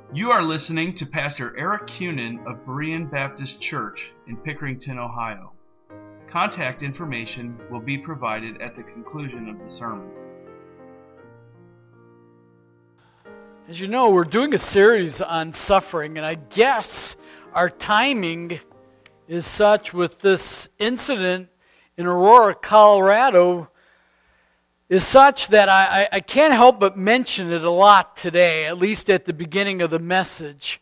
You are listening to Pastor Eric Cunin of Berean Baptist Church in Pickerington, Ohio. Contact information will be provided at the conclusion of the sermon. As you know, we're doing a series on suffering, and I guess our timing is such with this incident in Aurora, Colorado, is such that I can't help but mention it a lot today, at least at the beginning of the message.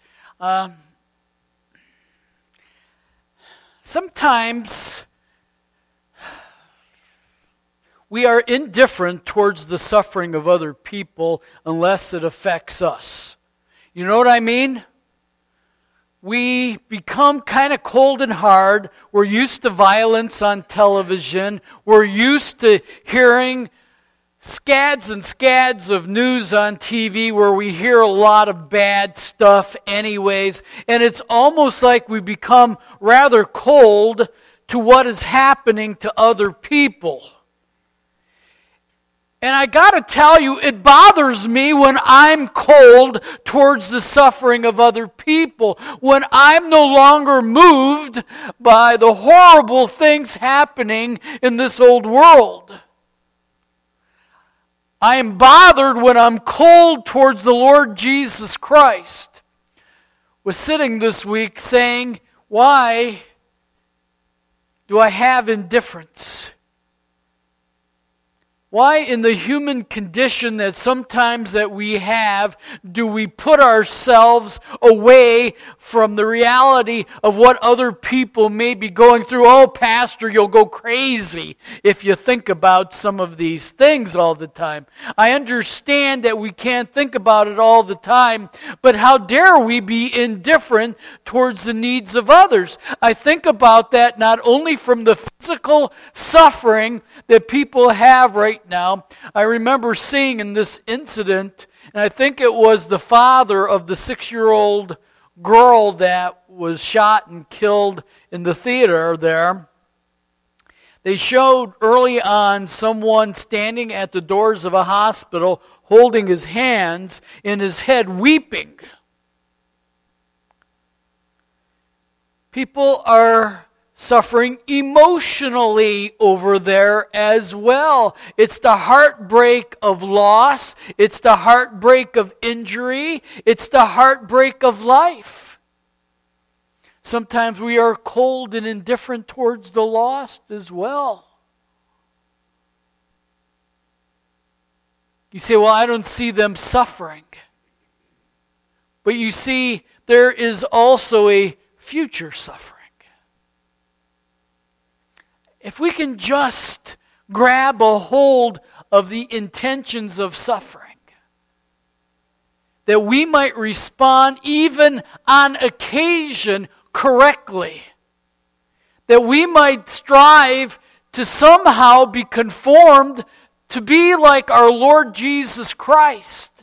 Sometimes we are indifferent towards the suffering of other people unless it affects us. You know what I mean? We become kind of cold and hard. We're used to violence on television. We're used to hearing scads and scads of news on TV where we hear a lot of bad stuff anyways. And it's almost like we become rather cold to what is happening to other people. And I got to tell you, it bothers me when I'm cold towards the suffering of other people, when I'm no longer moved by the horrible things happening in this old world. I am bothered when I'm cold towards the Lord Jesus Christ. I was sitting this week saying, why do I have indifference? Why in the human condition that sometimes that we have do we put ourselves away from the reality of what other people may be going through? Oh, Pastor, you'll go crazy if you think about some of these things all the time. I understand that we can't think about it all the time, but how dare we be indifferent towards the needs of others? I think about that not only from the physical suffering that people have right now. I remember seeing in this incident, and I think it was the father of the 6-year-old girl that was shot and killed in the theater there. They showed early on someone standing at the doors of a hospital holding his hands in his head weeping. People are suffering emotionally over there as well. It's the heartbreak of loss. It's the heartbreak of injury. It's the heartbreak of life. Sometimes we are cold and indifferent towards the lost as well. You say, well, I don't see them suffering. But you see, there is also a future suffering. If we can just grab a hold of the intentions of suffering, that we might respond even on occasion correctly, that we might strive to somehow be conformed to be like our Lord Jesus Christ,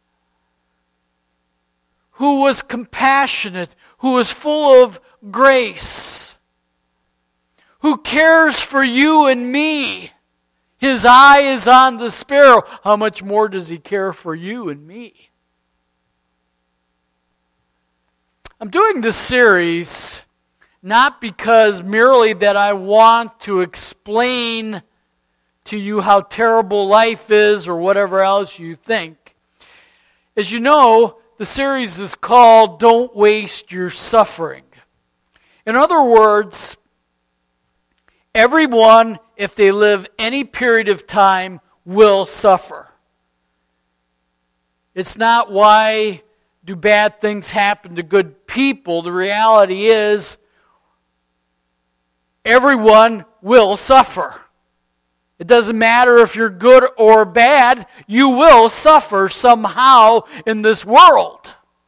who was compassionate, who was full of grace, who cares for you and me. His eye is on the sparrow. How much more does He care for you and me? I'm doing this series not because merely that I want to explain to you how terrible life is or whatever else you think. As you know, the series is called Don't Waste Your Suffering. In other words, everyone, if they live any period of time, will suffer. It's not why do bad things happen to good people. The reality is everyone will suffer. It doesn't matter if you're good or bad, you will suffer somehow in this world.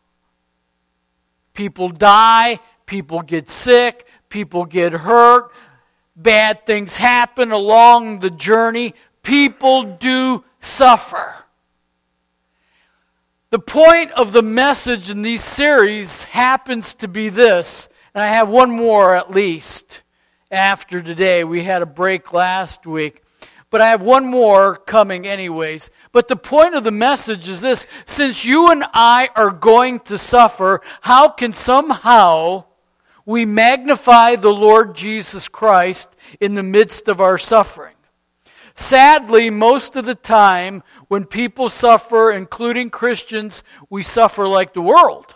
People die, people get sick, people get hurt. Bad things happen along the journey. People do suffer. The point of the message in these series happens to be this, and I have one more at least after today. We had a break last week. but I have one more coming anyways. But the point of the message is this: since you and I are going to suffer, how can somehow we magnify the Lord Jesus Christ in the midst of our suffering? Sadly, most of the time when people suffer, including Christians, we suffer like the world.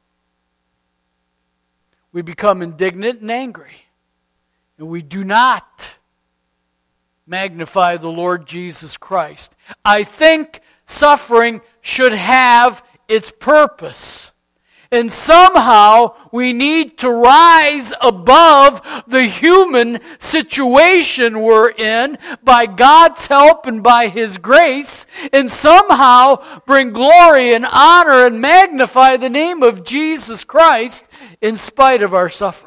We become indignant and angry. And we do not magnify the Lord Jesus Christ. I think suffering should have its purpose. And somehow we need to rise above the human situation we're in by God's help and by His grace, and somehow bring glory and honor and magnify the name of Jesus Christ in spite of our suffering.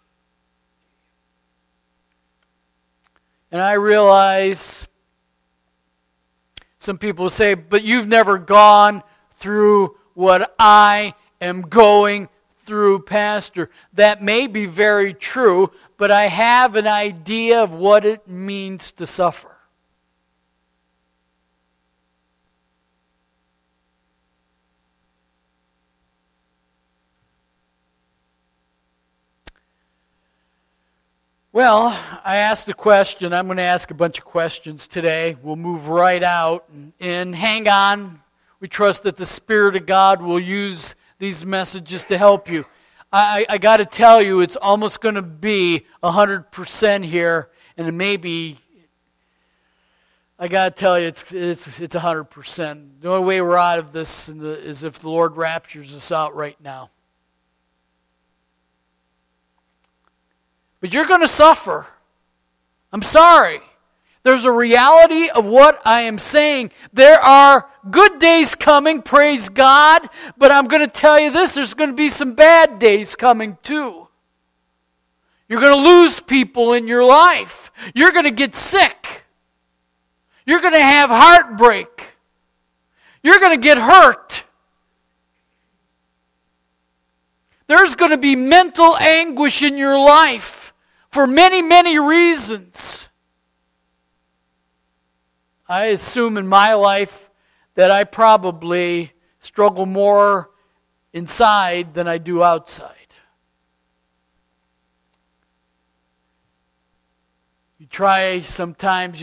And I realize some people say, but you've never gone through what I am going through, Pastor. That may be very true, but I have an idea of what it means to suffer. Well, I asked the question. I'm going to ask a bunch of questions today. We'll move right out and hang on. We trust that the Spirit of God will use these messages to help you. I got to tell you, it's almost going to be 100% here, and maybe I got to tell you, it's 100%. The only way we're out of this is if the Lord raptures us out right now. But you're going to suffer. I'm sorry. There's a reality of what I am saying. There are good days coming, praise God, but I'm going to tell you this, there's going to be some bad days coming too. You're going to lose people in your life. You're going to get sick. You're going to have heartbreak. You're going to get hurt. There's going to be mental anguish in your life for many, many reasons. I assume in my life that I probably struggle more inside than I do outside. You try sometimes,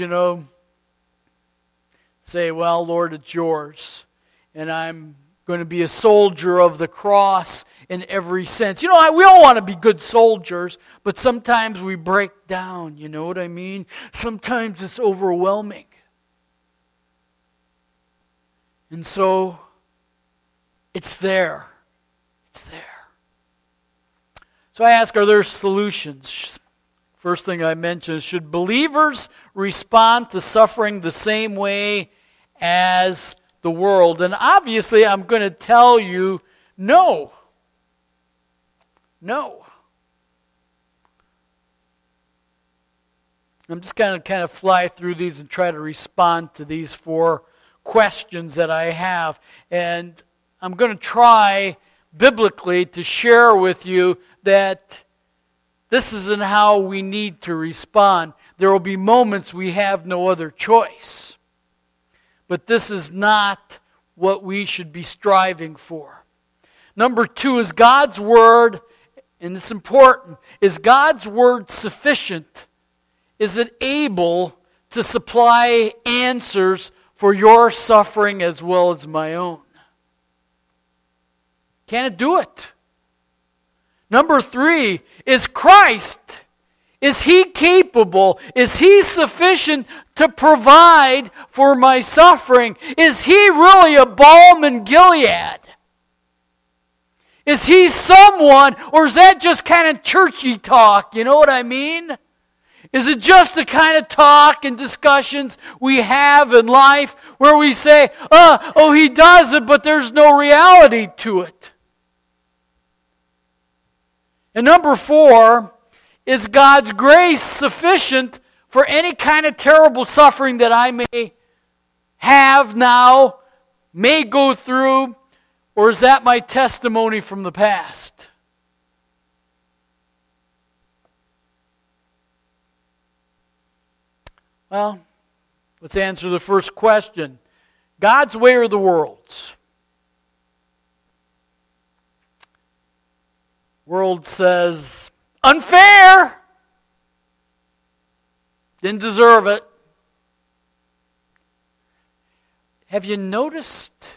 say, well, Lord, it's yours. And I'm going to be a soldier of the cross in every sense. We all want to be good soldiers, but sometimes we break down, you know what I mean? Sometimes it's overwhelming. And so, it's there. It's there. So I ask, are there solutions? First thing I mentioned is, should believers respond to suffering the same way as the world? And obviously, I'm going to tell you, no. No. I'm just going to kind of fly through these and try to respond to these 4 questions that I have. And I'm going to try biblically to share with you that this isn't how we need to respond. There will be moments we have no other choice. But this is not what we should be striving for. Number 2 is God's Word, and it's important, is God's Word sufficient? Is it able to supply answers for your suffering as well as my own? Can it do it? Number 3, is Christ, is He capable? Is He sufficient to provide for my suffering? Is He really a balm in Gilead? Is He someone, or is that just kind of churchy talk? You know what I mean? Is it just the kind of talk and discussions we have in life where we say, oh, He does it, but there's no reality to it? And number 4, is God's grace sufficient for any kind of terrible suffering that I may have now, may go through, or is that my testimony from the past? Well, Let's answer the first question. God's way or the world's? World says, unfair! Didn't deserve it. Have you noticed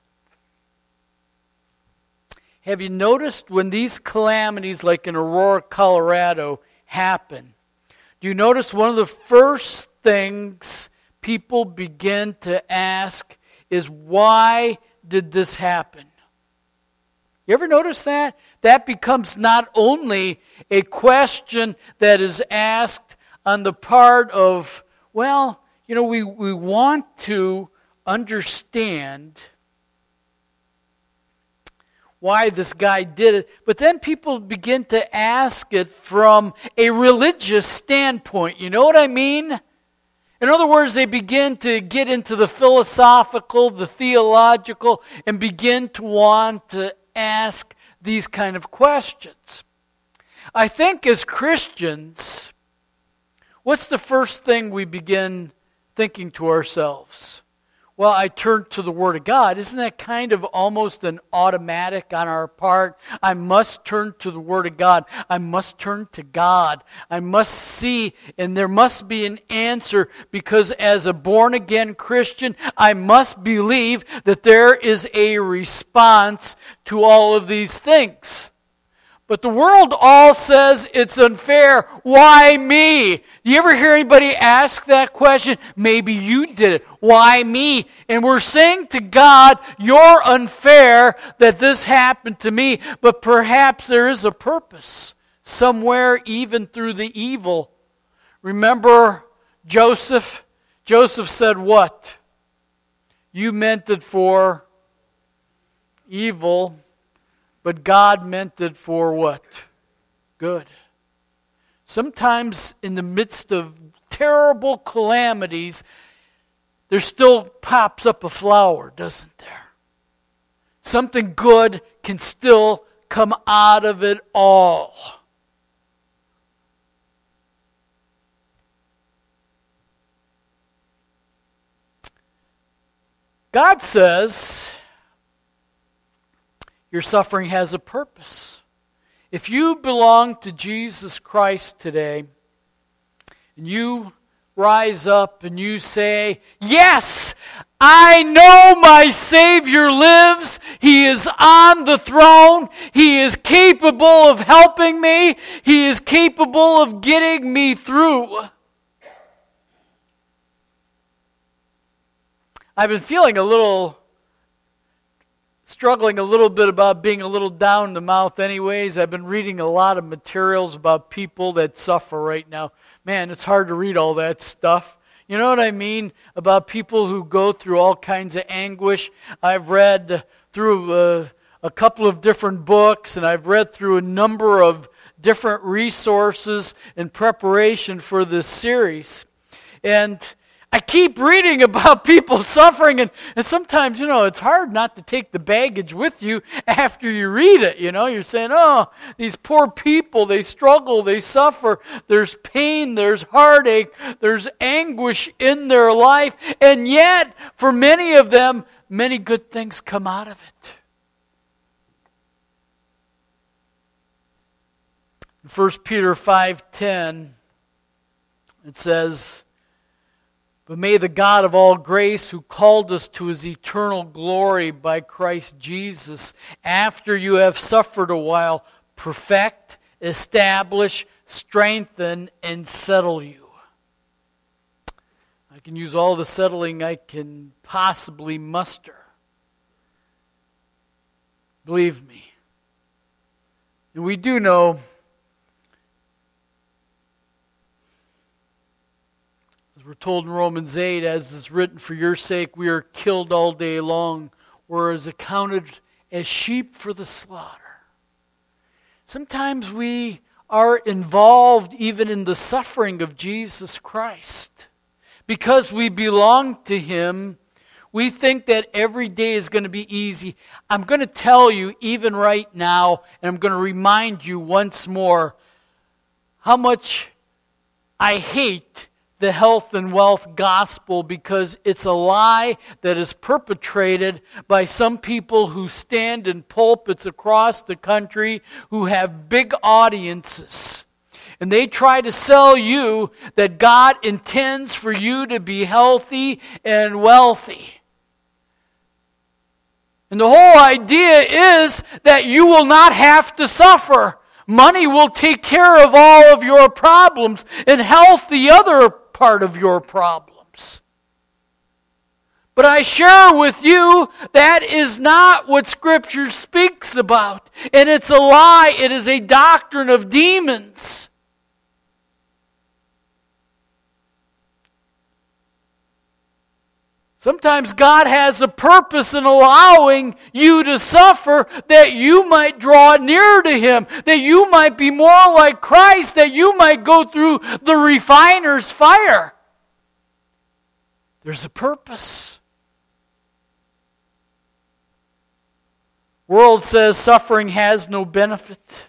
when these calamities like in Aurora, Colorado happen? Do you notice one of the first things people begin to ask is, why did this happen? You ever notice that? That becomes not only a question that is asked on the part of, well, we want to understand why this guy did it, but then people begin to ask it from a religious standpoint. You know what I mean? In other words, they begin to get into the philosophical, the theological, and begin to want to ask these kind of questions. I think as Christians, what's the first thing we begin thinking to ourselves? Well, I turn to the Word of God. Isn't that kind of almost an automatic on our part? I must turn to the Word of God. I must turn to God. I must see, and there must be an answer, because as a born-again Christian, I must believe that there is a response to all of these things. But the world all says it's unfair. Why me? Do you ever hear anybody ask that question? Maybe you did it. Why me? And we're saying to God, you're unfair that this happened to me, but perhaps there is a purpose somewhere even through the evil. Remember Joseph? Joseph said what? You meant it for evil, but God meant it for what? Good. Sometimes in the midst of terrible calamities, there still pops up a flower, doesn't there? Something good can still come out of it all. God says your suffering has a purpose. If you belong to Jesus Christ today, and you rise up and you say, yes, I know my Savior lives. He is on the throne. He is capable of helping me. He is capable of getting me through. I've been feeling struggling a little bit about being a little down in the mouth anyways. I've been reading a lot of materials about people that suffer right now. Man, it's hard to read all that stuff. You know what I mean? About people who go through all kinds of anguish. I've read through a couple of different books, and I've read through a number of different resources in preparation for this series. And I keep reading about people suffering, and sometimes, it's hard not to take the baggage with you after you read it, You're saying, oh, these poor people, they struggle, they suffer, there's pain, there's heartache, there's anguish in their life, and yet, for many of them, many good things come out of it. In 1 Peter 5:10, it says, but may the God of all grace, who called us to His eternal glory by Christ Jesus, after you have suffered a while, perfect, establish, strengthen, and settle you. I can use all the settling I can possibly muster. Believe me. And we do know, we're told in Romans 8, as is written, for your sake we are killed all day long, whereas accounted as sheep for the slaughter. Sometimes we are involved even in the suffering of Jesus Christ. Because we belong to Him, we think that every day is going to be easy. I'm going to tell you even right now, and I'm going to remind you once more, how much I hate the health and wealth gospel because it's a lie that is perpetrated by some people who stand in pulpits across the country who have big audiences. And they try to sell you that God intends for you to be healthy and wealthy. And the whole idea is that you will not have to suffer. Money will take care of all of your problems, and health the other part of your problems. But I share with you that is not what Scripture speaks about. And it's a lie. It is a doctrine of demons. Sometimes God has a purpose in allowing you to suffer that you might draw near to Him, that you might be more like Christ, that you might go through the refiner's fire. There's a purpose. World says suffering has no benefit.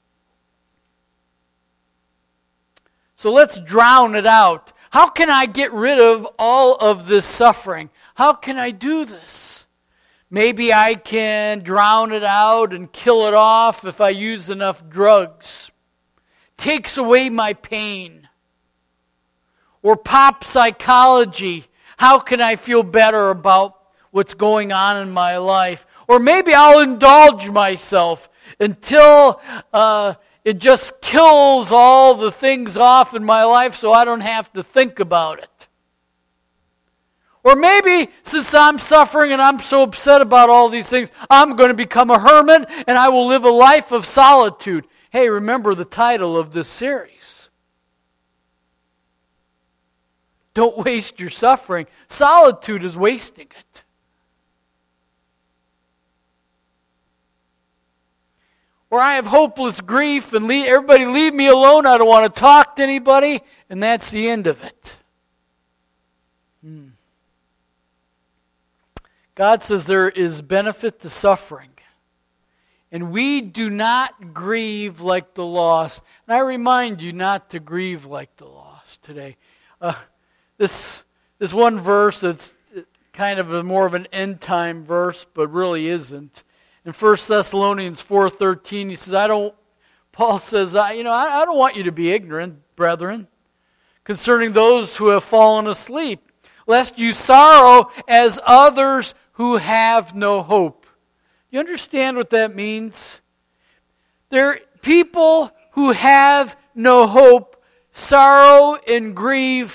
So let's drown it out. How can I get rid of all of this suffering? How can I do this? Maybe I can drown it out and kill it off if I use enough drugs. Takes away my pain. Or pop psychology. How can I feel better about what's going on in my life? Or maybe I'll indulge myself until it just kills all the things off in my life so I don't have to think about it. Or maybe since I'm suffering and I'm so upset about all these things, I'm going to become a hermit and I will live a life of solitude. Hey, remember the title of this series. Don't waste your suffering. Solitude is wasting it. Or I have hopeless grief and everybody leave me alone. I don't want to talk to anybody. And that's the end of it. God says there is benefit to suffering. And we do not grieve like the lost. And I remind you not to grieve like the lost today. This one verse that's kind of more of an end time verse, but really isn't. In 1 Thessalonians 4:13, he says, Paul says, I don't want you to be ignorant, brethren, concerning those who have fallen asleep, lest you sorrow as others who have no hope. You understand what that means? There are people who have no hope, sorrow and grieve.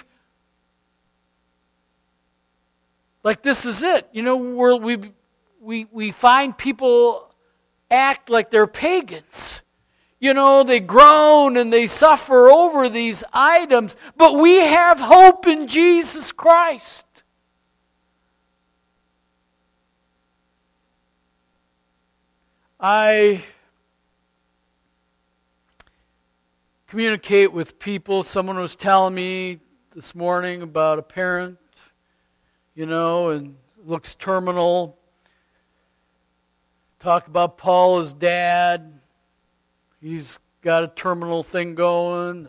Like this is it. We find people act like they're pagans. They groan and they suffer over these items, but we have hope in Jesus Christ. I communicate with people. Someone was telling me this morning about a parent, and looks terminal. Talk about Paul, his dad. He's got a terminal thing going.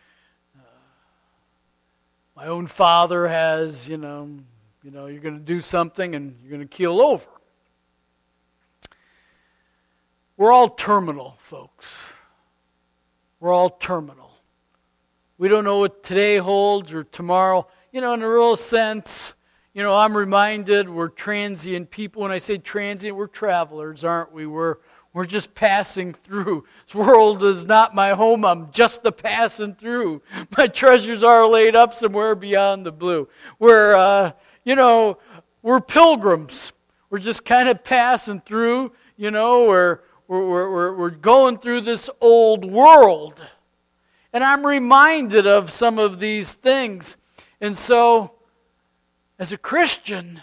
My own father has, you're going to do something and you're going to keel over. We're all terminal, folks. We're all terminal. We don't know what today holds or tomorrow. In a real sense, I'm reminded we're transient people. When I say transient, we're travelers, aren't we? We're just passing through. This world is not my home. I'm just a passing through. My treasures are laid up somewhere beyond the blue. We're pilgrims. We're just kind of passing through. We're going through this old world. And I'm reminded of some of these things. And so, as a Christian,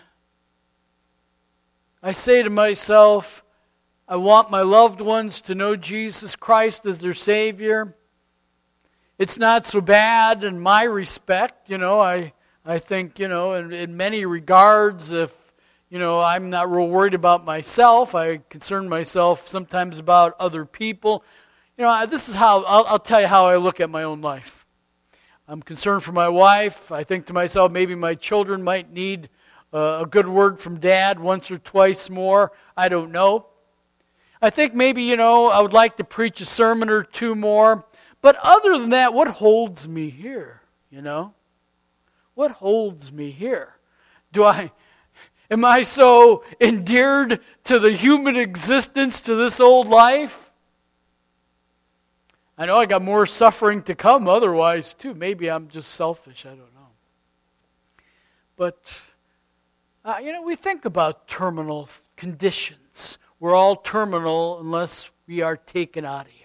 I say to myself, I want my loved ones to know Jesus Christ as their Savior. It's not so bad in my respect. I think, in many regards, if, I'm not real worried about myself. I concern myself sometimes about other people. This is how, I'll tell you how I look at my own life. I'm concerned for my wife. I think to myself, maybe my children might need a good word from Dad once or twice more. I don't know. I think maybe, I would like to preach a sermon or two more. But other than that, what holds me here, What holds me here? Am I so endeared to the human existence, to this old life? I know I got more suffering to come otherwise, too. Maybe I'm just selfish, I don't know. But, we think about terminal conditions. We're all terminal unless we are taken out of here.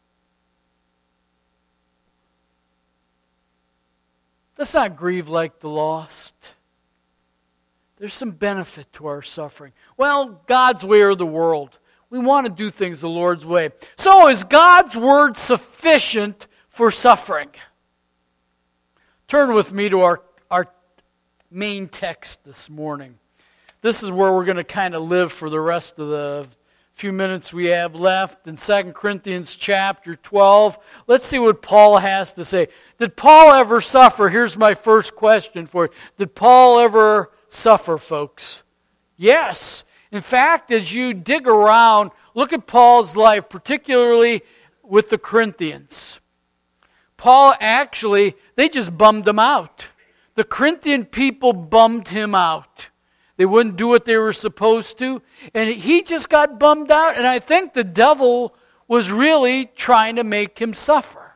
Let's not grieve like the lost. There's some benefit to our suffering. Well, God's way or the world. We want to do things the Lord's way. So is God's word sufficient for suffering? Turn with me to our main text this morning. This is where we're going to kind of live for the rest of the few minutes we have left in 2 Corinthians chapter 12. Let's see what Paul has to say. Did Paul ever suffer? Here's my first question for you. Did Paul ever suffer, folks? Yes. In fact, as you dig around, look at Paul's life, particularly with the Corinthians. Paul actually, they just bummed him out. The Corinthian people bummed him out. They wouldn't do what they were supposed to. And he just got bummed out. And I think the devil was really trying to make him suffer.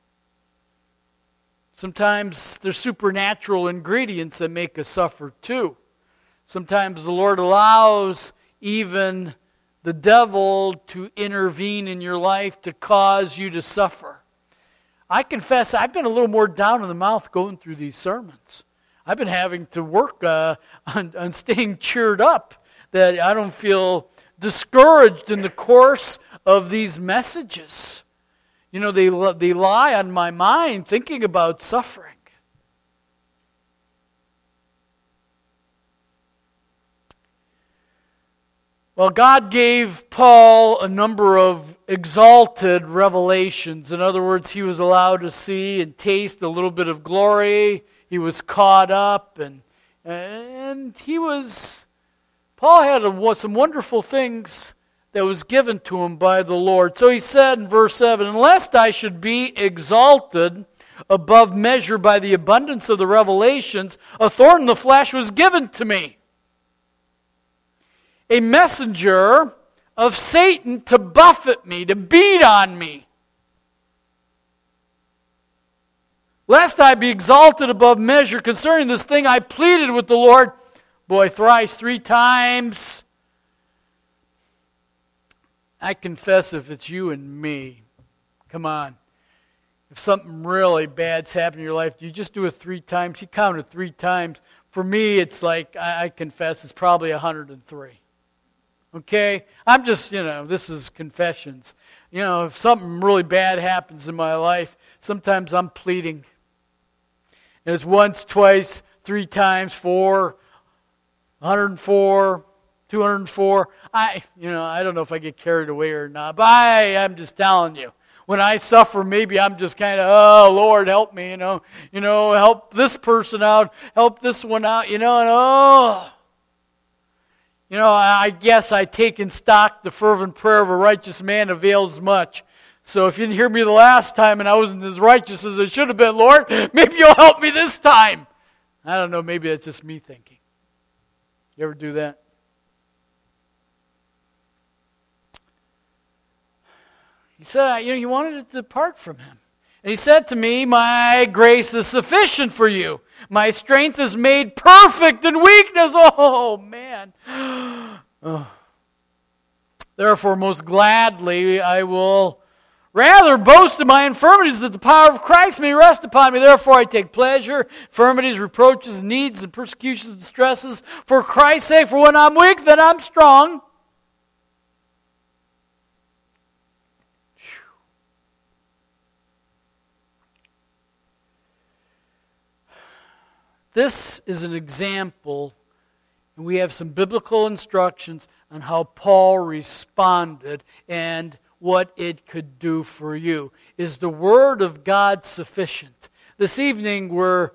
Sometimes there's supernatural ingredients that make us suffer too. Sometimes the Lord allows even the devil to intervene in your life to cause you to suffer. I confess I've been a little more down in the mouth going through these sermons. I've been having to work on staying cheered up, that I don't feel discouraged in the course of these messages. They lie on my mind thinking about suffering. Well, God gave Paul a number of exalted revelations. In other words, he was allowed to see and taste a little bit of glory. He was caught up, and Paul had some wonderful things that was given to him by the Lord. So he said in verse 7, "Unless I should be exalted above measure by the abundance of the revelations, a thorn in the flesh was given to me, a messenger of Satan to buffet me, to beat on me. Lest I be exalted above measure concerning this thing, I pleaded with the Lord, thrice, 3 times. I confess, if it's you and me, come on. If something really bad's happened in your life, do you just do it 3 times? He counted 3 times. For me, it's like, I confess, it's probably 103. Okay? I'm just, this is confessions. If something really bad happens in my life, sometimes I'm pleading. And it's once, twice, 3 times, 4, 104, 204. I don't know if I get carried away or not, but I'm just telling you. When I suffer, maybe I'm just kind of, oh, Lord, help me, help this person out, help this one out, I guess I take in stock the fervent prayer of a righteous man avails much. So if you didn't hear me the last time and I wasn't as righteous as I should have been, Lord, maybe you'll help me this time. I don't know, maybe that's just me thinking. You ever do that? He said, he wanted to depart from him. And he said to me, my grace is sufficient for you. My strength is made perfect in weakness. Oh, man. Oh. Therefore, most gladly, I will rather boast in my infirmities, that the power of Christ may rest upon me. Therefore I take pleasure, infirmities, reproaches, needs, and persecutions, and distresses, for Christ's sake. For when I'm weak, then I'm strong. This is an example, and we have some biblical instructions on how Paul responded and what it could do for you. Is the Word of God sufficient? This evening we're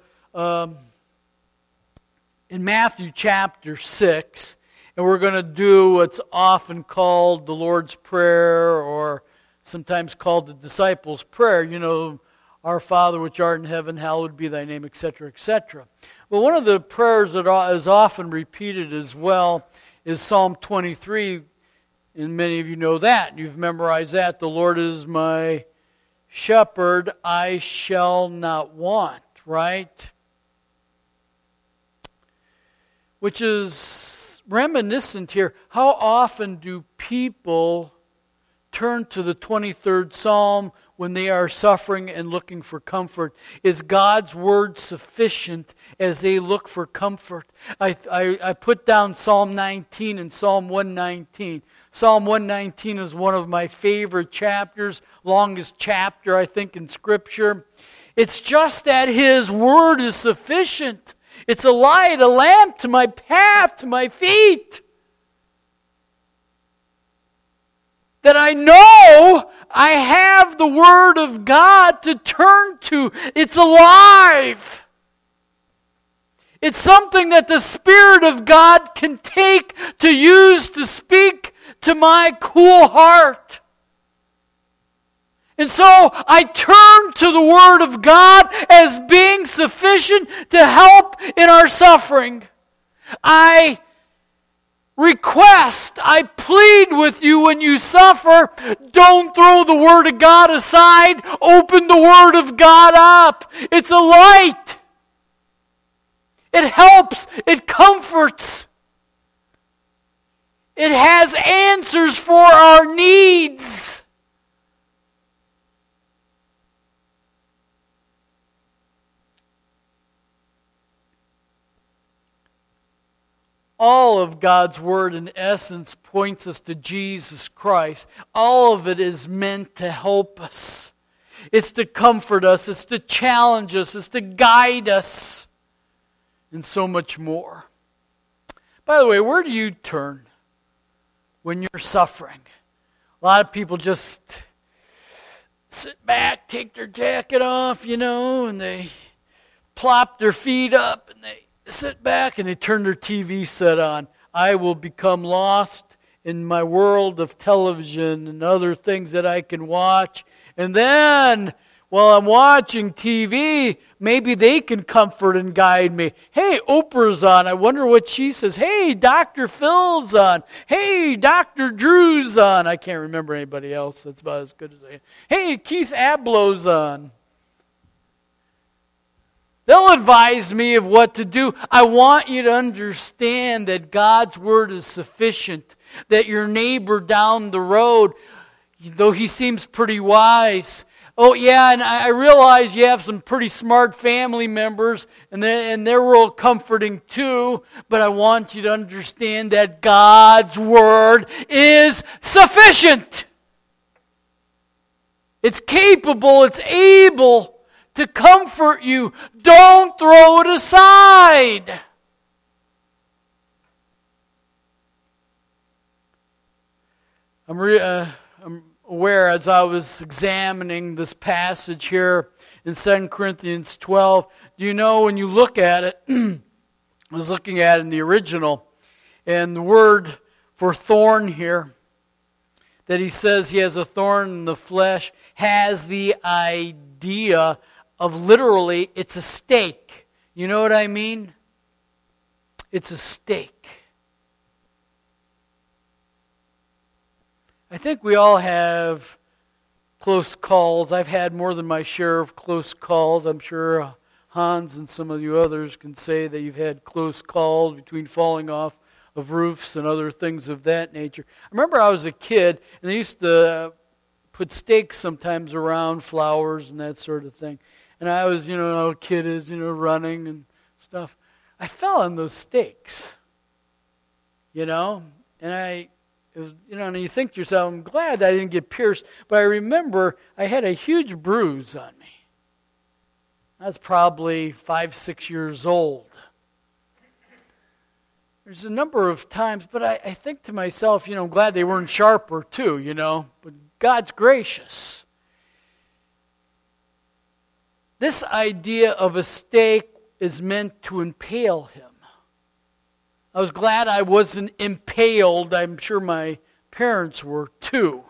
in Matthew chapter 6, and we're going to do what's often called the Lord's Prayer, or sometimes called the Disciples' Prayer. You know, Our Father which art in heaven, hallowed be thy name, etc., etc. But one of the prayers that is often repeated as well is Psalm 23, and many of you know that. You've memorized that. The Lord is my shepherd, I shall not want, right? Which is reminiscent here. How often do people turn to the 23rd Psalm when they are suffering and looking for comfort? Is God's Word sufficient as they look for comfort? I put down Psalm 19 and Psalm 119. Psalm 119 is one of my favorite chapters, longest chapter, I think, in Scripture. It's just that His Word is sufficient. It's a light, a lamp to my path, to my feet. That I know I have the Word of God to turn to. It's alive. It's something that the Spirit of God can take to use to speak to my cool heart. And so I turn to the Word of God as being sufficient to help in our suffering. I request, I plead with you when you suffer, don't throw the Word of God aside. Open the Word of God up. It's a light. It helps. It comforts. It has answers for our needs. All of God's Word, in essence, points us to Jesus Christ. All of it is meant to help us. It's to comfort us. It's to challenge us. It's to guide us. And so much more. By the way, where do you turn when you're suffering? A lot of people just sit back, take their jacket off, and they plop their feet up and they sit back and they turn their TV set on. I will become lost in my world of television and other things that I can watch. And then, while I'm watching TV, maybe they can comfort and guide me. Hey, Oprah's on. I wonder what she says. Hey, Dr. Phil's on. Hey, Dr. Drew's on. I can't remember anybody else. That's about as good as I am. Hey, Keith Ablow's on. They'll advise me of what to do. I want you to understand that God's Word is sufficient. That your neighbor down the road, though he seems pretty wise, oh yeah, and I realize you have some pretty smart family members, and they're real comforting too, but I want you to understand that God's Word is sufficient. It's capable, it's able to comfort you. Don't throw it aside. I'm aware as I was examining this passage here in 2 Corinthians 12, do you know when you look at it, I was looking at it in the original, and the word for thorn here, that he says he has a thorn in the flesh, has the idea of literally, it's a stake. You know what I mean? It's a stake. I think we all have close calls. I've had more than my share of close calls. I'm sure Hans and some of you others can say that you've had close calls between falling off of roofs and other things of that nature. I remember I was a kid, and they used to put stakes sometimes around flowers and that sort of thing. And I was, how a kid is, running and stuff. I fell on those stakes, and it was, and you think to yourself, I'm glad I didn't get pierced, but I remember I had a huge bruise on me. I was probably 5, 6 years old. There's a number of times, but I think to myself, I'm glad they weren't sharper too, but God's gracious. This idea of a stake is meant to impale him. I was glad I wasn't impaled. I'm sure my parents were too.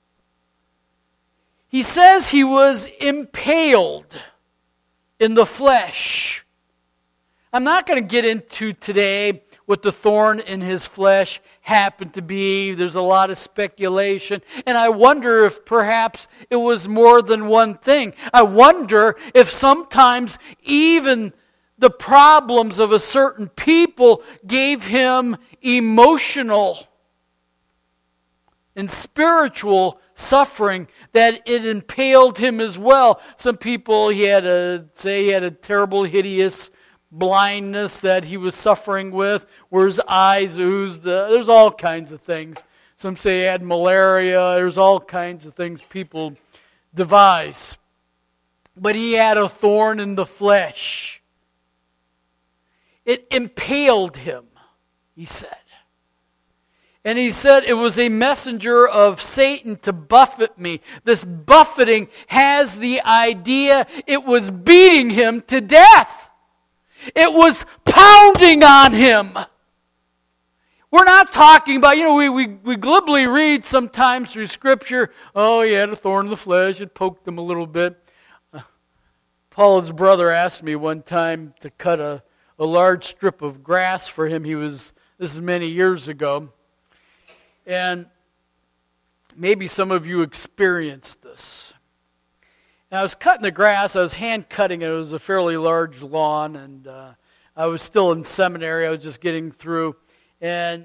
He says he was impaled in the flesh. I'm not going to get into today what the thorn in his flesh happened to be. There's a lot of speculation. And I wonder if perhaps it was more than one thing. I wonder if sometimes even the problems of a certain people gave him emotional and spiritual suffering, that it impaled him as well. Some people, he had a terrible, hideous blindness that he was suffering with, where his eyes oozed. There's all kinds of things. Some say he had malaria. There's all kinds of things people devise. But he had a thorn in the flesh. It impaled him, he said. And he said it was a messenger of Satan to buffet me. This buffeting has the idea it was beating him to death. It was pounding on him. We're not talking about, we glibly read sometimes through Scripture, oh, he had a thorn in the flesh, it poked him a little bit. Paul's brother asked me one time to cut a large strip of grass for him. This is many years ago. And maybe some of you experienced this. And I was cutting the grass. I was hand cutting it. It was a fairly large lawn, and I was still in seminary. I was just getting through. And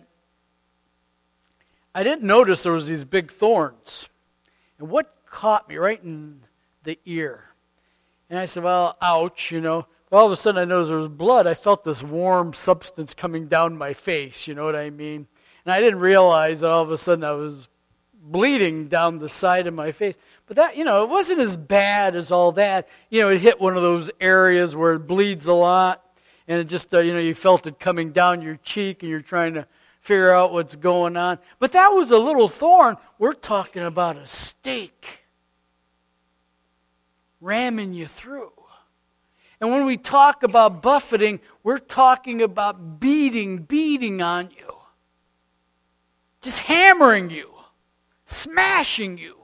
I didn't notice there was these big thorns. And what caught me right in the ear? And I said, well, ouch, All of a sudden I noticed there was blood. I felt this warm substance coming down my face, you know what I mean? And I didn't realize that all of a sudden I was bleeding down the side of my face. But that, it wasn't as bad as all that. It hit one of those areas where it bleeds a lot. And it just, you felt it coming down your cheek and you're trying to figure out what's going on. But that was a little thorn. We're talking about a stake ramming you through. And when we talk about buffeting, we're talking about beating on you. Just hammering you, smashing you.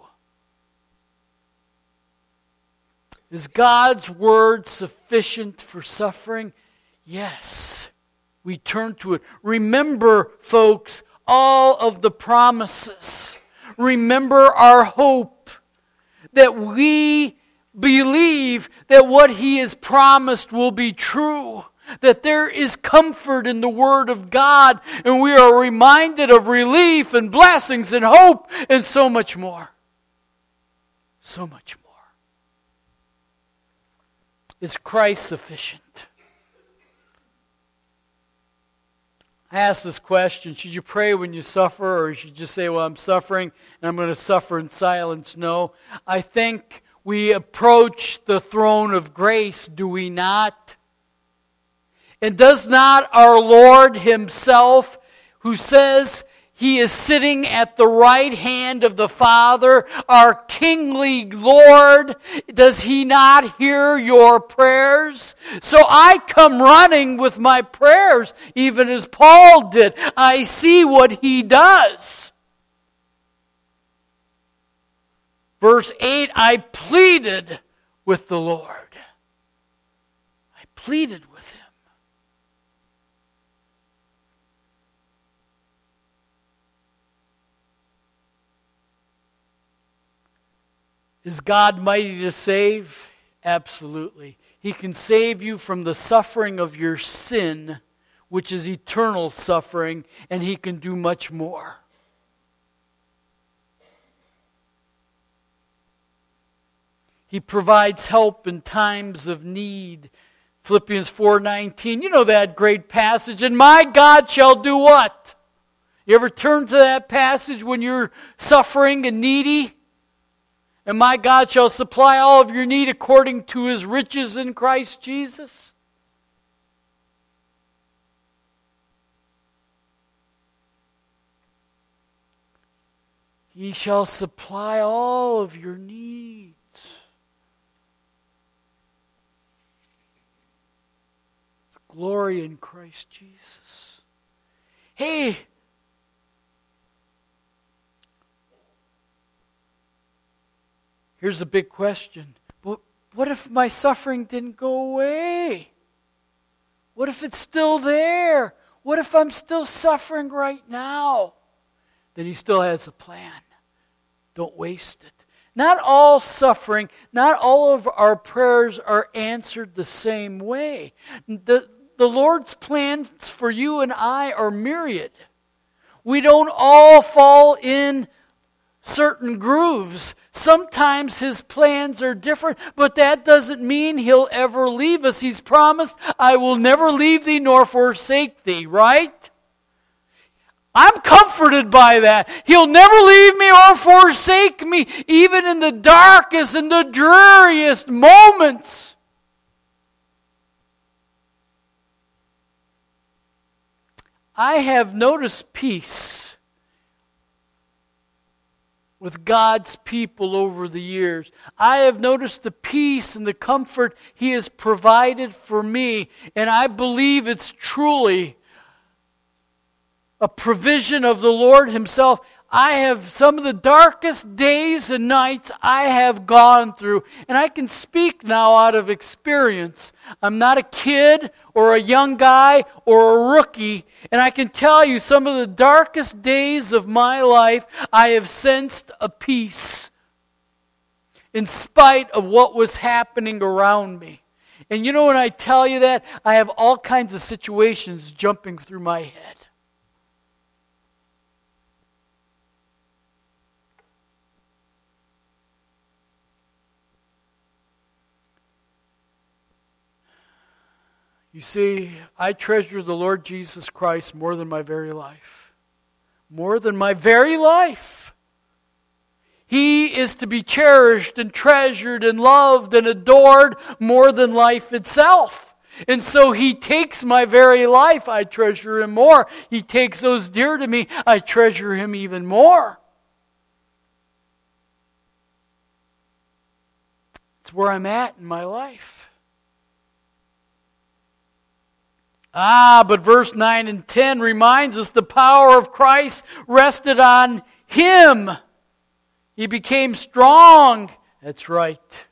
Is God's word sufficient for suffering? Yes. We turn to it. Remember, folks, all of the promises. Remember our hope that we believe that what He has promised will be true. That there is comfort in the Word of God, and we are reminded of relief and blessings and hope and so much more. So much more. Is Christ sufficient? I asked this question, should you pray when you suffer, or should you just say, well, I'm suffering and I'm going to suffer in silence? No. I think we approach the throne of grace, do we not? And does not our Lord Himself, who says He is sitting at the right hand of the Father, our kingly Lord, does He not hear your prayers? So I come running with my prayers, even as Paul did. I see what he does. Verse 8, I pleaded with the Lord. I pleaded with Him. Is God mighty to save? Absolutely. He can save you from the suffering of your sin, which is eternal suffering, and He can do much more. He provides help in times of need. Philippians 4:19, you know that great passage, and my God shall do what? You ever turn to that passage when you're suffering and needy? And my God shall supply all of your need according to His riches in Christ Jesus. He shall supply all of your needs. glory in Christ Jesus. Hey, here's a big question. But what if my suffering didn't go away? What if it's still there? What if I'm still suffering right now? Then He still has a plan. Don't waste it. Not all suffering, not all of our prayers are answered the same way. The Lord's plans for you and I are myriad. We don't all fall in certain grooves. Sometimes His plans are different, but that doesn't mean He'll ever leave us. He's promised, I will never leave thee nor forsake thee, right? I'm comforted by that. He'll never leave me or forsake me, even in the darkest and the dreariest moments. I have noticed peace with God's people over the years. I have noticed the peace and the comfort He has provided for me, and I believe it's truly a provision of the Lord Himself. I have some of the darkest days and nights I have gone through, and I can speak now out of experience. I'm not a kid or a young guy or a rookie, and I can tell you some of the darkest days of my life, I have sensed a peace in spite of what was happening around me. And you know when I tell you that, I have all kinds of situations jumping through my head. You see, I treasure the Lord Jesus Christ more than my very life. More than my very life. He is to be cherished and treasured and loved and adored more than life itself. And so He takes my very life, I treasure Him more. He takes those dear to me, I treasure Him even more. It's where I'm at in my life. But verse 9 and 10 reminds us the power of Christ rested on Him. He became strong. That's right.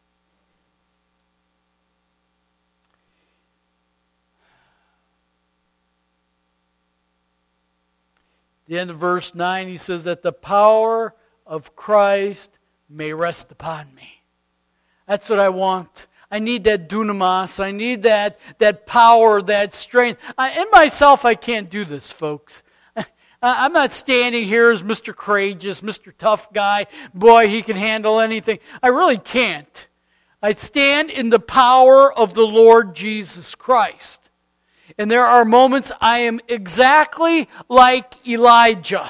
The end of verse 9, he says that the power of Christ may rest upon me. That's what I want. I need that dunamis. I need that power, that strength. In myself, I can't do this, folks. I'm not standing here as Mr. Courageous, Mr. Tough Guy. Boy, he can handle anything. I really can't. I stand in the power of the Lord Jesus Christ. And there are moments I am exactly like Elijah.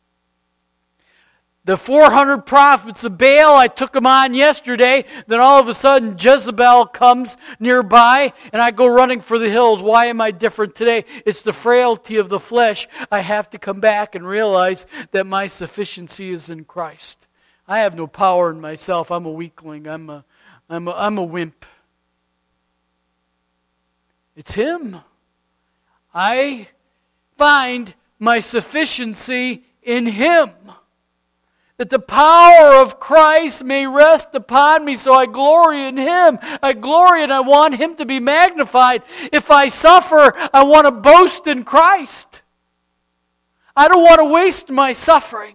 The 400 prophets of Baal, I took them on yesterday. Then all of a sudden Jezebel comes nearby and I go running for the hills. Why am I different today? It's the frailty of the flesh. I have to come back and realize that my sufficiency is in Christ. I have no power in myself. I'm a weakling. I'm a wimp. It's Him. I find my sufficiency in Him. That the power of Christ may rest upon me, so I glory in Him. I glory and I want Him to be magnified. If I suffer, I want to boast in Christ. I don't want to waste my suffering.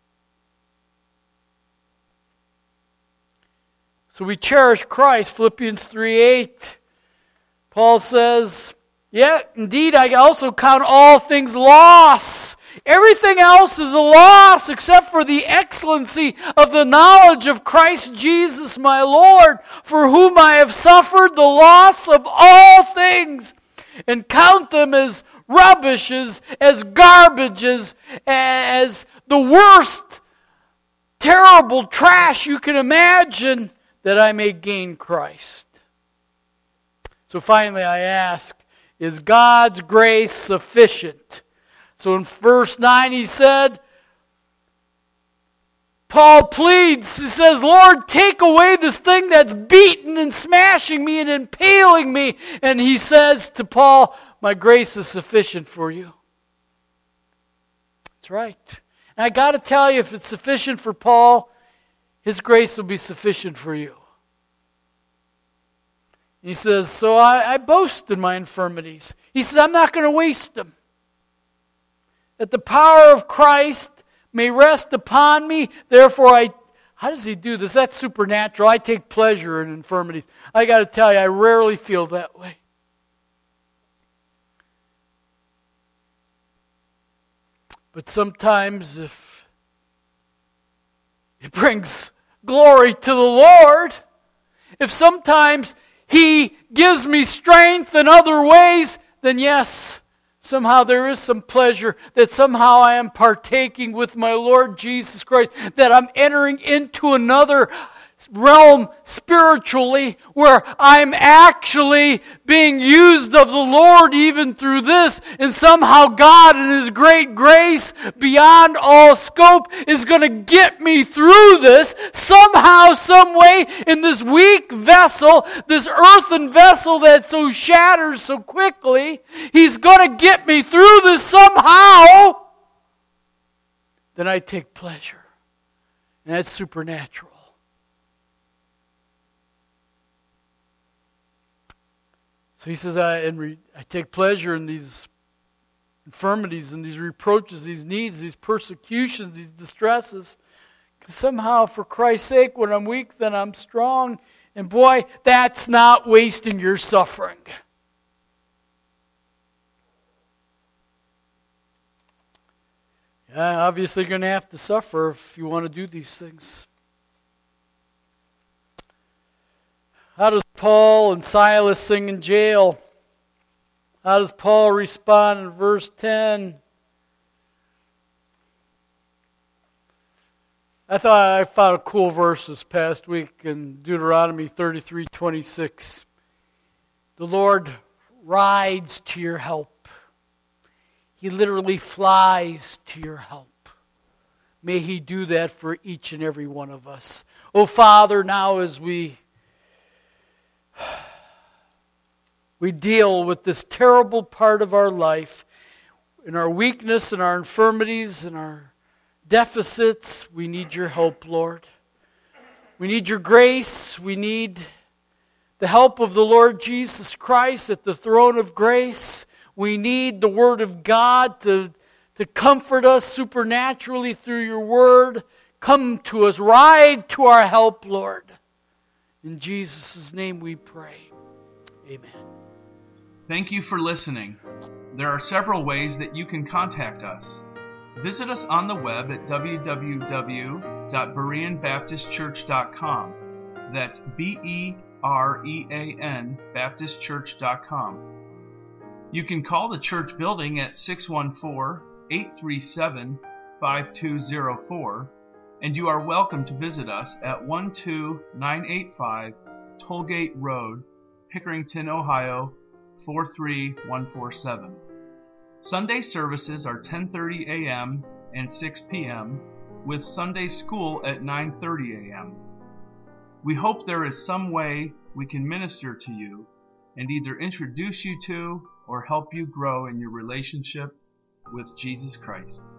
So we cherish Christ. Philippians 3:8. Paul says, "Yet indeed I also count all things loss. Everything else is a loss except for the excellency of the knowledge of Christ Jesus my Lord, for whom I have suffered the loss of all things, and count them as rubbish, as garbage, as the worst, terrible trash you can imagine, that I may gain Christ." So finally I ask, is God's grace sufficient? So in verse 9 he said, Paul pleads, he says, Lord, take away this thing that's beating and smashing me and impaling me. And he says to Paul, my grace is sufficient for you. That's right. And I got to tell you, if it's sufficient for Paul, his grace will be sufficient for you. He says, so I boast in my infirmities. He says, I'm not going to waste them. That the power of Christ may rest upon me. Therefore, how does he do this? That's supernatural. I take pleasure in infirmities. I got to tell you, I rarely feel that way. But sometimes if it brings glory to the Lord, if sometimes He gives me strength in other ways, then yes, somehow there is some pleasure that somehow I am partaking with my Lord Jesus Christ, that I'm entering into another realm spiritually where I'm actually being used of the Lord even through this, and somehow God in His great grace beyond all scope is going to get me through this somehow, some way, in this weak vessel, this earthen vessel that so shatters so quickly. He's going to get me through this somehow. Then I take pleasure, and that's supernatural. So he says, I take pleasure in these infirmities and these reproaches, these needs, these persecutions, these distresses. Because somehow, for Christ's sake, when I'm weak, then I'm strong. And boy, that's not wasting your suffering. Yeah, obviously you're going to have to suffer if you want to do these things. How does Paul and Silas sing in jail? How does Paul respond in verse 10? I found a cool verse this past week in Deuteronomy 33:26. The Lord rides to your help. He literally flies to your help. May He do that for each and every one of us. Oh, Father, now as we deal with this terrible part of our life, in our weakness and our infirmities and our deficits, we need your help, Lord. We need your grace. We need the help of the Lord Jesus Christ at the throne of grace. We need the Word of God to comfort us supernaturally through your Word. Come to us. Ride to our help, Lord. In Jesus' name we pray. Amen. Thank you for listening. There are several ways that you can contact us. Visit us on the web at www.bereanbaptistchurch.com. That's BEREAN Baptistchurch.com. You can call the church building at 614-837-5204, and you are welcome to visit us at 12985 Tollgate Road, Pickerington, Ohio, 43147. Sunday services are 10:30 a.m. and 6 p.m., with Sunday school at 9:30 a.m. We hope there is some way we can minister to you and either introduce you to or help you grow in your relationship with Jesus Christ.